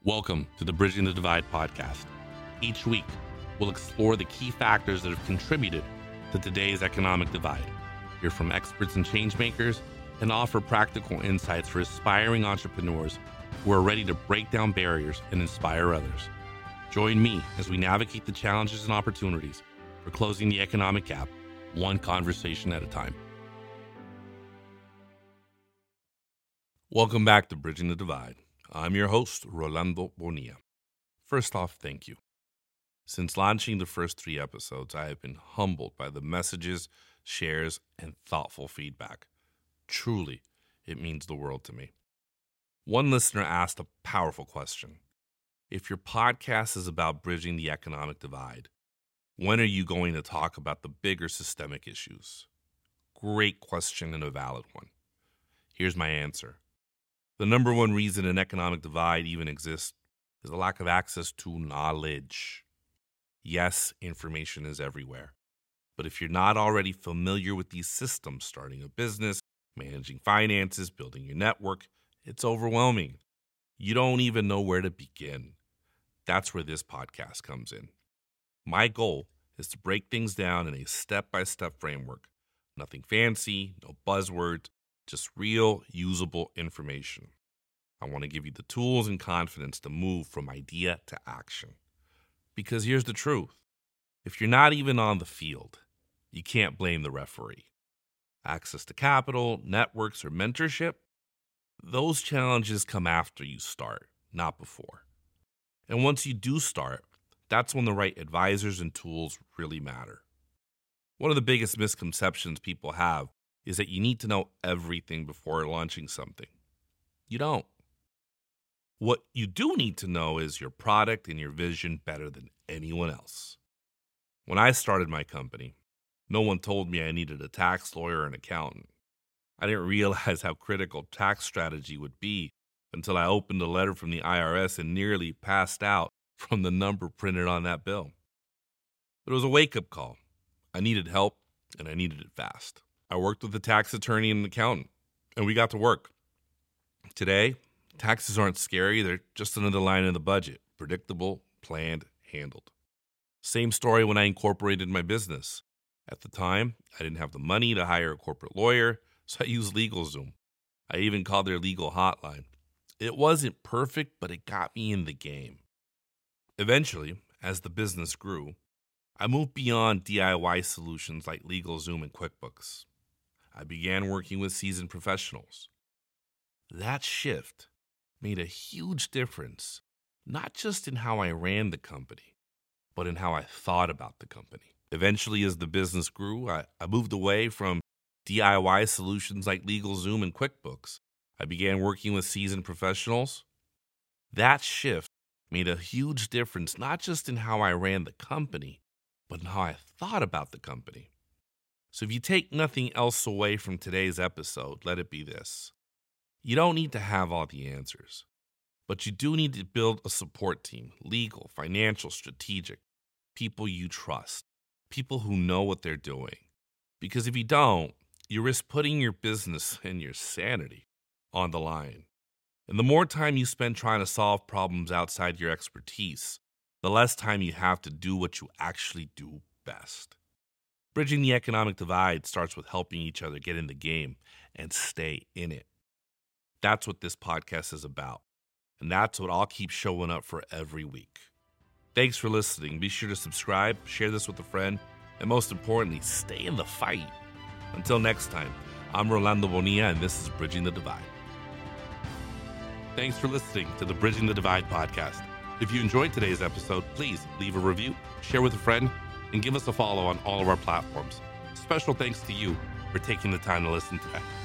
Welcome to the Bridging the Divide podcast. Each week, we'll explore the key factors that have contributed to today's economic divide, hear from experts and changemakers, and offer practical insights for aspiring entrepreneurs who are ready to break down barriers and inspire others. Join me as we navigate the challenges and opportunities for closing the economic gap, one conversation at a time. Welcome back to Bridging the Divide. I'm your host, Rolando Bonilla. First off, thank you. Since launching the first 3 episodes, I have been humbled by the messages, shares, and thoughtful feedback. Truly, it means the world to me. One listener asked a powerful question. If your podcast is about bridging the economic divide, when are you going to talk about the bigger systemic issues? Great question and a valid one. Here's my answer. The number one reason an economic divide even exists is a lack of access to knowledge. Yes, information is everywhere. But if you're not already familiar with these systems, starting a business, managing finances, building your network, it's overwhelming. You don't even know where to begin. That's where this podcast comes in. My goal is to break things down in a step-by-step framework. Nothing fancy, no buzzwords, just real, usable information. I want to give you the tools and confidence to move from idea to action. Because here's the truth. If you're not even on the field, you can't blame the referee. Access to capital, networks, or mentorship, those challenges come after you start, not before. And once you do start, that's when the right advisors and tools really matter. One of the biggest misconceptions people have is that you need to know everything before launching something. You don't. What you do need to know is your product and your vision better than anyone else. When I started my company, no one told me I needed a tax lawyer or an accountant. I didn't realize how critical tax strategy would be until I opened a letter from the IRS and nearly passed out from the number printed on that bill. But it was a wake-up call. I needed help, and I needed it fast. I worked with a tax attorney and an accountant, and we got to work. Today, taxes aren't scary. They're just another line in the budget. Predictable, planned, handled. Same story when I incorporated my business. At the time, I didn't have the money to hire a corporate lawyer, so I used LegalZoom. I even called their legal hotline. It wasn't perfect, but it got me in the game. Eventually, as the business grew, I moved beyond DIY solutions like LegalZoom and QuickBooks. I began working with seasoned professionals. That shift made a huge difference, not just in how I ran the company, but in how I thought about the company. Eventually, as the business grew, I moved away from DIY solutions like LegalZoom and QuickBooks. I began working with seasoned professionals. That shift made a huge difference, not just in how I ran the company, but in how I thought about the company. So if you take nothing else away from today's episode, let it be this. You don't need to have all the answers, but you do need to build a support team, legal, financial, strategic, people you trust, people who know what they're doing. Because if you don't, you risk putting your business and your sanity on the line. And the more time you spend trying to solve problems outside your expertise, the less time you have to do what you actually do best. Bridging the economic divide starts with helping each other get in the game and stay in it. That's what this podcast is about. And that's what I'll keep showing up for every week. Thanks for listening. Be sure to subscribe, share this with a friend, and most importantly, stay in the fight. Until next time, I'm Rolando Bonilla, and this is Bridging the Divide. Thanks for listening to the Bridging the Divide podcast. If you enjoyed today's episode, please leave a review, share with a friend, and give us a follow on all of our platforms. Special thanks to you for taking the time to listen today.